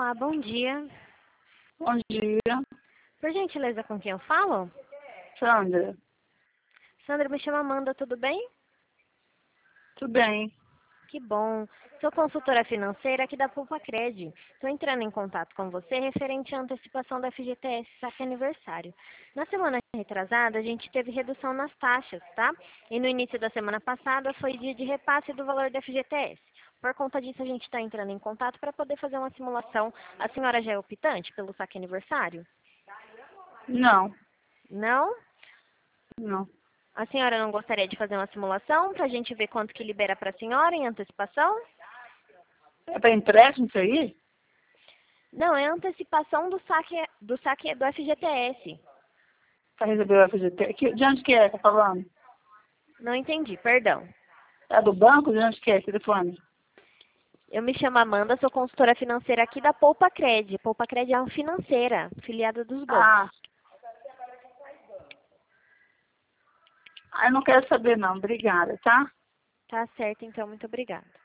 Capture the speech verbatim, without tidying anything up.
Olá, bom dia. Bom dia, Por gentileza, com quem eu falo? Sandra. Sandra, me chama Amanda, tudo bem? Tudo bem? Que bom. Sou consultora financeira aqui da Poupa-Cred. Estou entrando em contato com você referente à antecipação da F G T S Saque Aniversário. Na semana retrasada, a gente teve redução nas taxas, tá? E no início da semana passada foi dia de repasse do valor da F G T S. Por conta disso, a gente está entrando em contato para poder fazer uma simulação. A senhora já é optante pelo saque aniversário? Não, Não? não. A senhora não gostaria de fazer uma simulação para a gente ver quanto que libera para a senhora em antecipação? É para empréstimo isso aí? Não, é antecipação do saque do saque do F G T S. Para receber o F G T? Que- De onde que é que tá falando? Não entendi, perdão. É do banco? De onde que é? Telefone? Eu me chamo Amanda, sou consultora financeira aqui da Poupa-Cred. Poupa-Cred é uma financeira, filiada dos bancos. Ah, ah, eu não quero saber não. Obrigada, tá? Tá certo, então, muito obrigada.